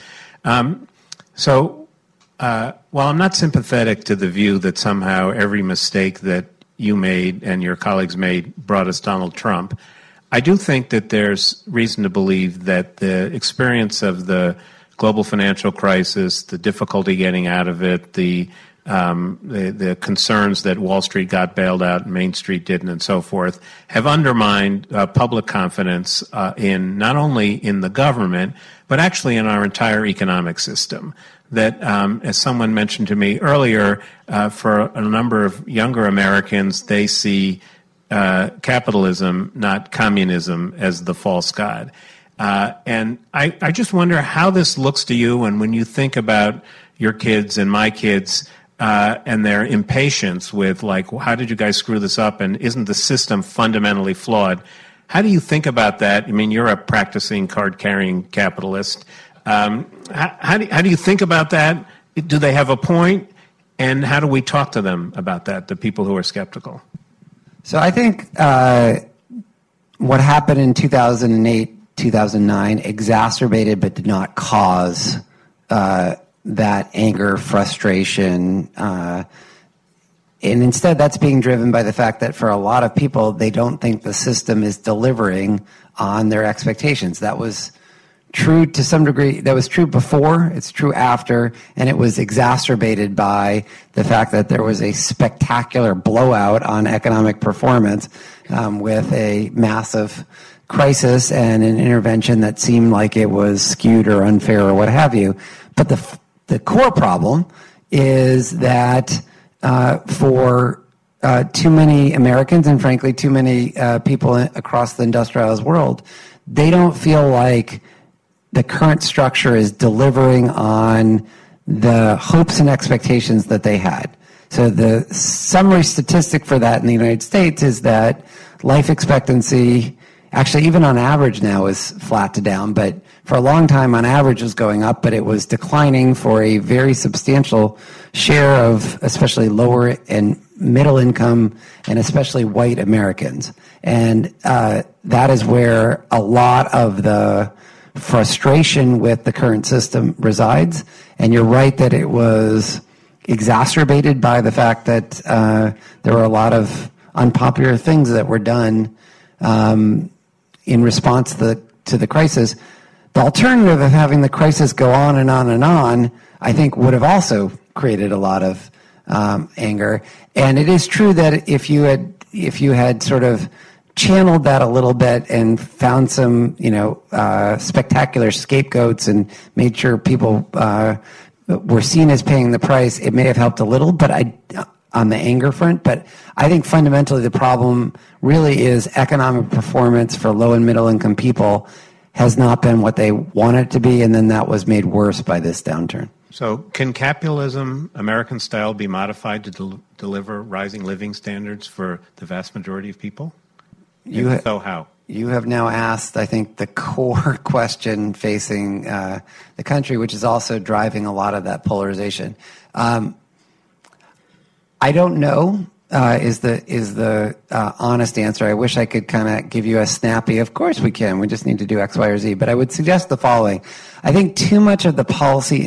While I'm not sympathetic to the view that somehow every mistake that you made and your colleagues made brought us Donald Trump, I do think that there's reason to believe that the experience of the global financial crisis, the difficulty getting out of it, the concerns that Wall Street got bailed out and Main Street didn't, and so forth, have undermined public confidence in not only in the government, but actually in our entire economic system. That, as someone mentioned to me earlier, for a number of younger Americans, they see capitalism, not communism, as the false god. And I just wonder how this looks to you, and when you think about your kids and my kids and their impatience with, like, how did you guys screw this up, and isn't the system fundamentally flawed? How do you think about that? I mean, you're a practicing card-carrying capitalist. How do you think about that? Do they have a point? And how do we talk to them about that, the people who are skeptical? So I think what happened in 2008 2009 exacerbated but did not cause that anger, frustration, and instead that's being driven by the fact that for a lot of people, they don't think the system is delivering on their expectations. That was true to some degree. That was true before, it's true after, and it was exacerbated by the fact that there was a spectacular blowout on economic performance with a massive crisis and an intervention that seemed like it was skewed or unfair or what have you. But the core problem is that for too many Americans and frankly too many people across the industrialized world, they don't feel like the current structure is delivering on the hopes and expectations that they had. So the summary statistic for that in the United States is that life expectancy, actually even on average now, is flat to down, but for a long time on average was going up, but it was declining for a very substantial share of especially lower and middle income and especially white Americans. And that is where a lot of the frustration with the current system resides. And you're right that it was exacerbated by the fact that there were a lot of unpopular things that were done in response to the crisis. The alternative of having the crisis go on and on and on, I think, would have also created a lot of anger. And it is true that if you had sort of channeled that a little bit and found some, spectacular scapegoats and made sure people were seen as paying the price, it may have helped a little, but on the anger front. But I think fundamentally the problem really is economic performance for low and middle income people has not been what they want it to be, and then that was made worse by this downturn. So can capitalism, American style, be modified to deliver rising living standards for the vast majority of people? So how? You have now asked, I think, the core question facing the country, which is also driving a lot of that polarization. I don't know is the honest answer. I wish I could kind of give you a snappy, of course we can, we just need to do X, Y, or Z. But I would suggest the following. I think too much of the policy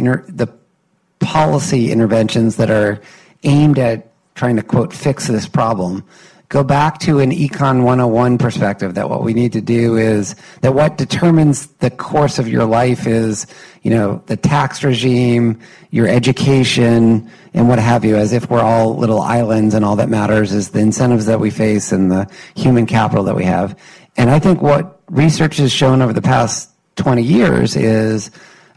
interventions that are aimed at trying to, quote, fix this problem go back to an Econ 101 perspective, that what we need to do is that what determines the course of your life is, the tax regime, your education, and what have you, as if we're all little islands and all that matters is the incentives that we face and the human capital that we have. And I think what research has shown over the past 20 years is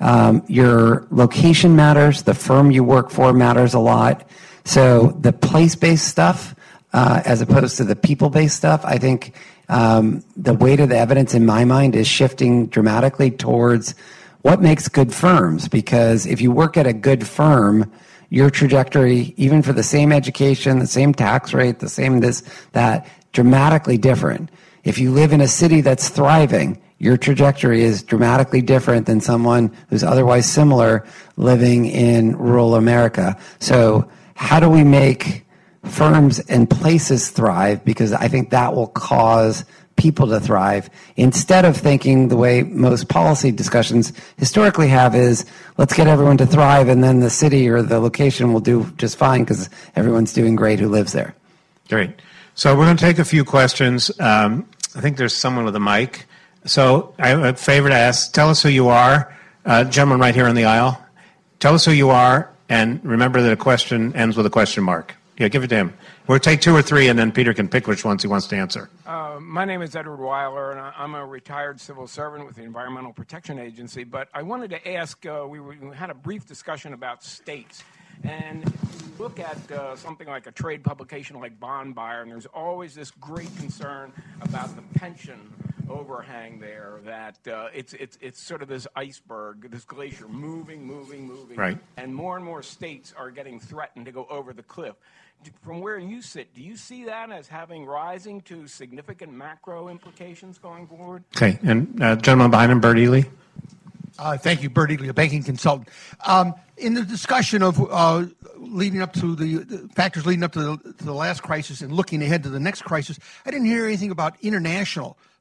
your location matters, the firm you work for matters a lot. So the place-based stuff, as opposed to the people-based stuff, I think the weight of the evidence in my mind is shifting dramatically towards what makes good firms. Because if you work at a good firm, your trajectory, even for the same education, the same tax rate, the same this, that, dramatically different. If you live in a city that's thriving, your trajectory is dramatically different than someone who's otherwise similar living in rural America. So how do we make firms and places thrive? Because I think that will cause people to thrive, instead of thinking the way most policy discussions historically have is, let's get everyone to thrive and then the city or the location will do just fine because everyone's doing great who lives there. Great. So we're going to take a few questions. I think there's someone with a mic. So I have a favor to ask. Tell us who you are. Gentleman right here on the aisle. Tell us who you are, and remember that a question ends with a question mark. Yeah, give it to him. We'll take two or three, and then Peter can pick which ones he wants to answer. My name is Edward Weiler, and I'm a retired civil servant with the Environmental Protection Agency. But I wanted to ask, we had a brief discussion about states. And if you look at something like a trade publication like Bond Buyer, and there's always this great concern about the pension overhang there, that it's sort of this iceberg, this glacier moving. Right. And more states are getting threatened to go over the cliff. From where you sit, do you see that as having rising to significant macro implications going forward? Okay. And gentleman behind him, Bert Ely. Thank you, Bert Ely, a banking consultant. In the discussion of leading up to the factors leading up to the last crisis and looking ahead to the next crisis, I didn't hear anything about international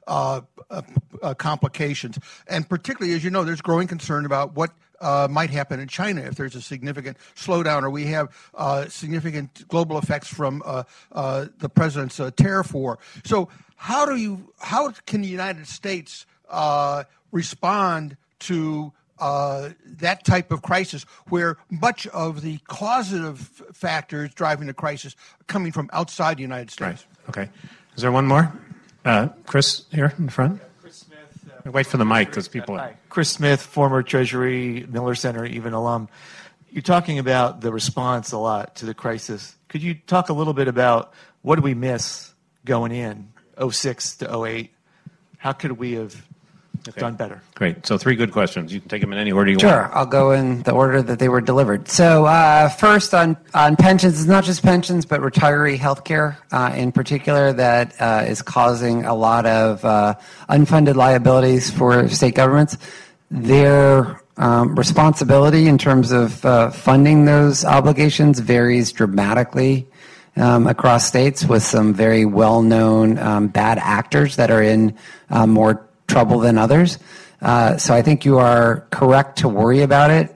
complications. And particularly, as you know, there's growing concern about what might happen in China if there's a significant slowdown, or we have significant global effects from the president's tariff war. So how can the United States respond to that type of crisis, where much of the causative factors driving the crisis are coming from outside the United States? Right. Okay. Is there one more? Chris here in the front. Chris Smith. Wait for the mic because people. Hi. Chris Smith, former Treasury, Miller Center, even alum. You're talking about the response a lot to the crisis. Could you talk a little bit about what did we miss going in 06 to 08? How could we have done better? Great. So 3 good questions. You can take them in any order you want. Sure. I'll go in the order that they were delivered. So first on pensions, it's not just pensions, but retiree health care in particular that is causing a lot of unfunded liabilities for state governments. Their responsibility in terms of funding those obligations varies dramatically across states, with some very well-known bad actors that are in more trouble than others. So I think you are correct to worry about it.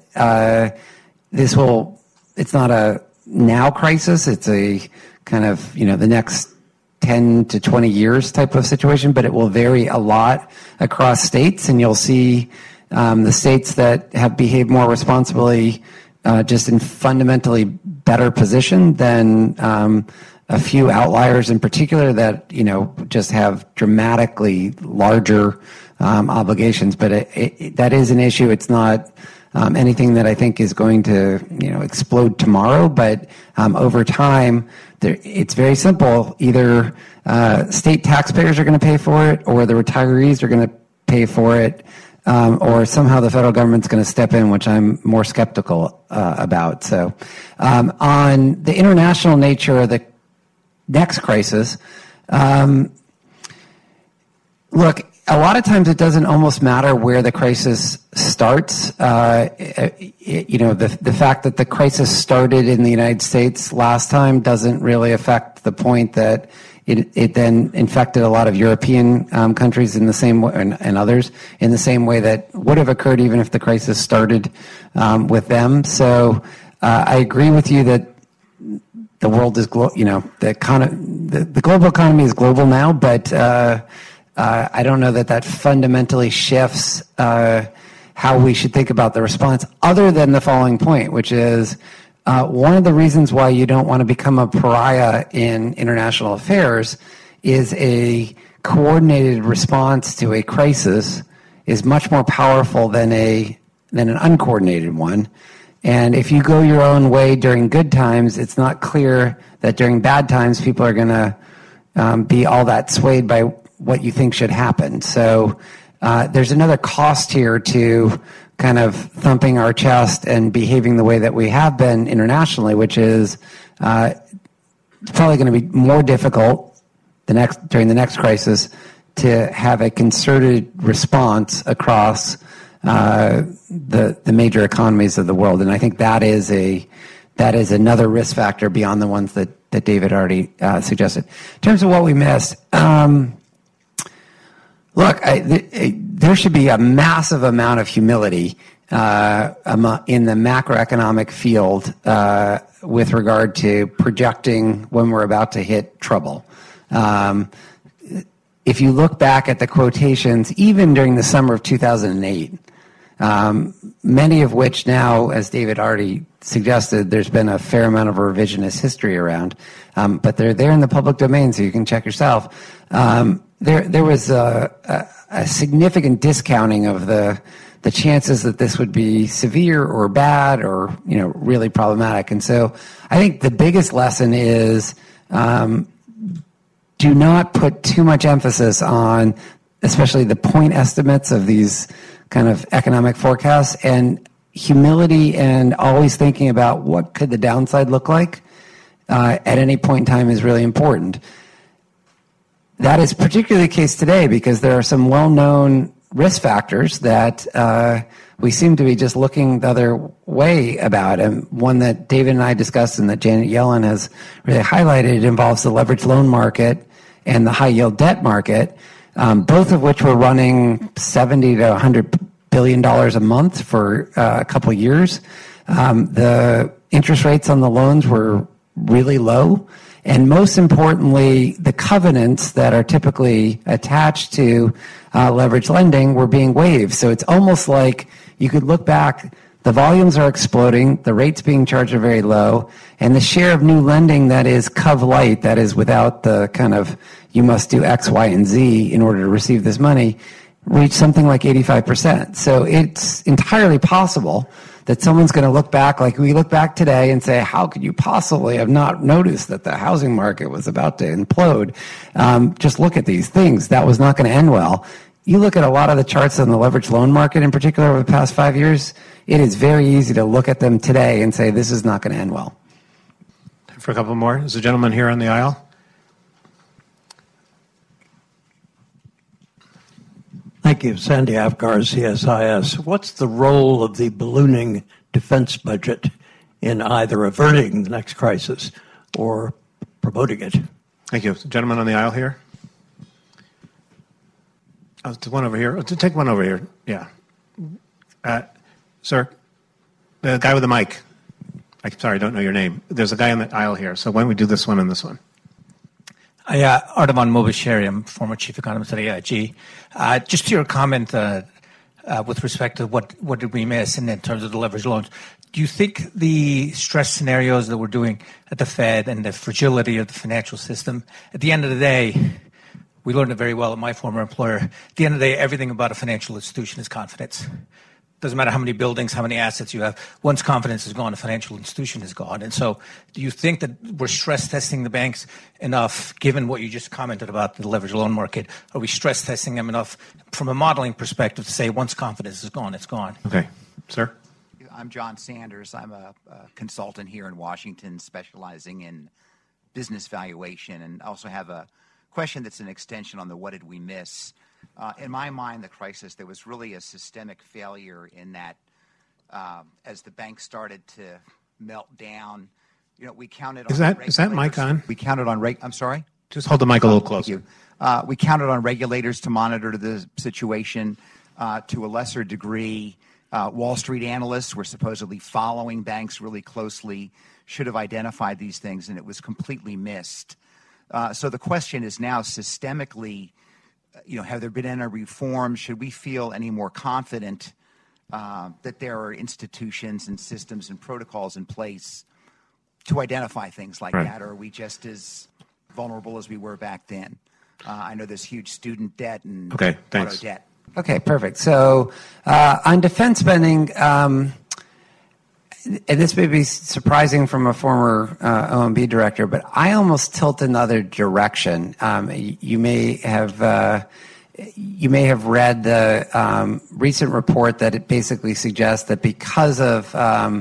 It's not a now crisis. It's a kind of, the next 10 to 20 years type of situation, but it will vary a lot across states, and you'll see the states that have behaved more responsibly just in fundamentally better position than a few outliers in particular that, just have dramatically larger obligations. But that is an issue. It's not anything that I think is going to, explode tomorrow. But over time, it's very simple. Either state taxpayers are going to pay for it, or the retirees are going to pay for it, or somehow the federal government's going to step in, which I'm more skeptical about. So on the international nature of the next crisis, look, a lot of times it doesn't almost matter where the crisis starts. The fact that the crisis started in the United States last time doesn't really affect the point that it then infected a lot of European countries in the same way, and others in the same way that would have occurred even if the crisis started with them. So I agree with you that the world is, the global economy is global now, but I don't know that fundamentally shifts how we should think about the response, other than the following point, which is one of the reasons why you don't want to become a pariah in international affairs is a coordinated response to a crisis is much more powerful than an uncoordinated one. And if you go your own way during good times, it's not clear that during bad times people are going to be all that swayed by what you think should happen. So there's another cost here to kind of thumping our chest and behaving the way that we have been internationally, which is it's probably going to be more difficult during the next crisis to have a concerted response across the major economies of the world. And I think that is another risk factor beyond the ones that David already suggested. In terms of what we missed, look, there should be a massive amount of humility in the macroeconomic field with regard to projecting when we're about to hit trouble. If you look back at the quotations, even during the summer of 2008, many of which now, as David already suggested, there's been a fair amount of revisionist history around, but they're there in the public domain, so you can check yourself. There was a significant discounting of the chances that this would be severe or bad or really problematic. And so I think the biggest lesson is do not put too much emphasis on especially the point estimates of these kind of economic forecasts, and humility and always thinking about what could the downside look like at any point in time is really important. That is particularly the case today because there are some well-known risk factors that we seem to be just looking the other way about. And one that David and I discussed and that Janet Yellen has really highlighted involves the leveraged loan market and the high-yield debt market. both of which were running $70 to $100 billion a month for a couple of years. The interest rates on the loans were really low. And most importantly, the covenants that are typically attached to leverage lending were being waived. So it's almost like you could look back, the volumes are exploding, the rates being charged are very low, and the share of new lending that is cov light, that is without the kind of you must do X, Y, and Z in order to receive this money, reached something like 85%. So it's entirely possible that someone's going to look back like we look back today and say, how could you possibly have not noticed that the housing market was about to implode? Just look at these things. That was not going to end well. You look at a lot of the charts on the leveraged loan market in particular over the past 5 years, it is very easy to look at them today and say, this is not going to end well. Time for a couple more. There's a gentleman here on the aisle. Thank you. Sandy Afkar, CSIS. What's the role of the ballooning defense budget in either averting the next crisis or promoting it? Thank you. Gentleman on the aisle here. Oh, one over here. Take one over here. Yeah. Sir, the guy with the mic. I'm sorry, I don't know your name. There's a guy on the aisle here. So why don't we do this one and this one? Ardavan Mobasheri, I'm former chief economist at AIG. Just to your comment with respect to what did we miss in terms of the leveraged loans, do you think the stress scenarios that we're doing at the Fed and the fragility of the financial system, at the end of the day, we learned it very well at my former employer, at the end of the day, everything about a financial institution is confidence. Doesn't matter how many buildings, how many assets you have. Once confidence is gone, a financial institution is gone. And so do you think that we're stress testing the banks enough, given what you just commented about the leveraged loan market? Are we stress testing them enough from a modeling perspective to say once confidence is gone, it's gone? Okay. Sir? I'm John Sanders. I'm a consultant here in Washington specializing in business valuation, and also have a question that's an extension on the what did we miss. In my mind, the crisis, there was really a systemic failure in that as the banks started to melt down, we counted on Is that mic on? We counted on I'm sorry? Just hold the mic a little closer. We counted on regulators to monitor the situation to a lesser degree. Wall Street analysts were supposedly following banks really closely, should have identified these things, and it was completely missed. So the question is now systemically, have there been any reforms? Should we feel any more confident that there are institutions and systems and protocols in place to identify things like that, or are we just as vulnerable as we were back then? I know there's huge student debt and auto debt. Okay, perfect. So on defense spending, and this may be surprising from a former OMB director, but I almost tilt another direction. You may have read the recent report that it basically suggests that because of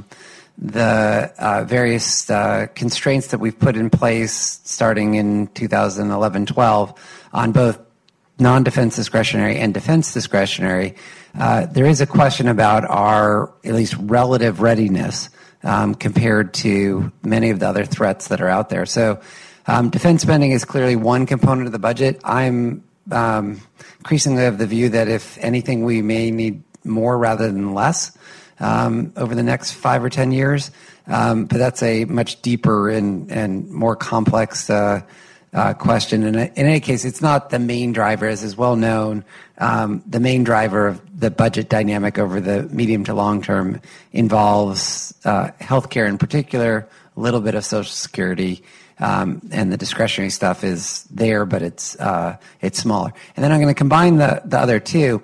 the various constraints that we've put in place starting in 2011-12 on both non-defense discretionary and defense discretionary, there is a question about our at least relative readiness compared to many of the other threats that are out there. So defense spending is clearly one component of the budget. I'm increasingly of the view that if anything, we may need more rather than less over the next 5 or 10 years. But that's a much deeper and more complex question. And in any case, it's not the main driver, as is well known. The main driver of the budget dynamic over the medium to long term involves healthcare in particular, a little bit of Social Security, and the discretionary stuff is there, but it's smaller. And then I'm going to combine the other two.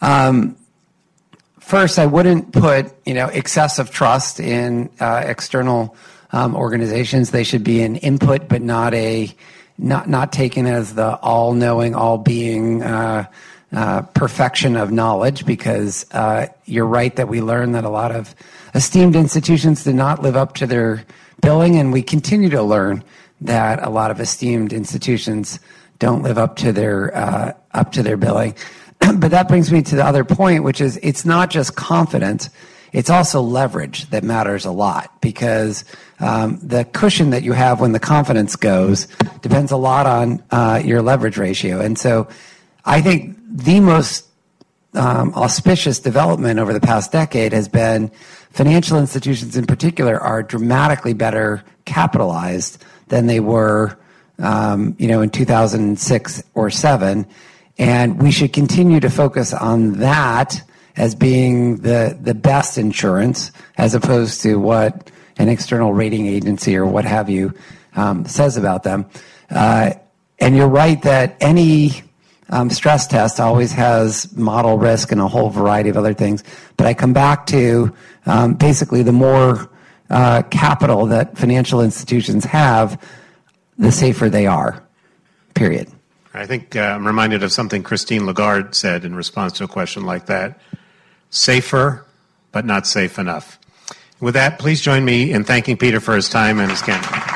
First, I wouldn't put excessive trust in external organizations. They should be an input, but not taken as the all-knowing, all-being perfection of knowledge, because you're right that we learned that a lot of esteemed institutions did not live up to their billing, and we continue to learn that a lot of esteemed institutions don't live up to their billing. But that brings me to the other point, which is it's not just confidence. It's also leverage that matters a lot, because the cushion that you have when the confidence goes depends a lot on your leverage ratio. And so I think the most auspicious development over the past decade has been financial institutions in particular are dramatically better capitalized than they were in 2006 or 7. And we should continue to focus on that as being the best insurance, as opposed to what an external rating agency or what have you says about them. And you're right that any stress test always has model risk and a whole variety of other things. But I come back to basically the more capital that financial institutions have, the safer they are, period. I think I'm reminded of something Christine Lagarde said in response to a question like that. Safer, but not safe enough. With that, please join me in thanking Peter for his time and his candor.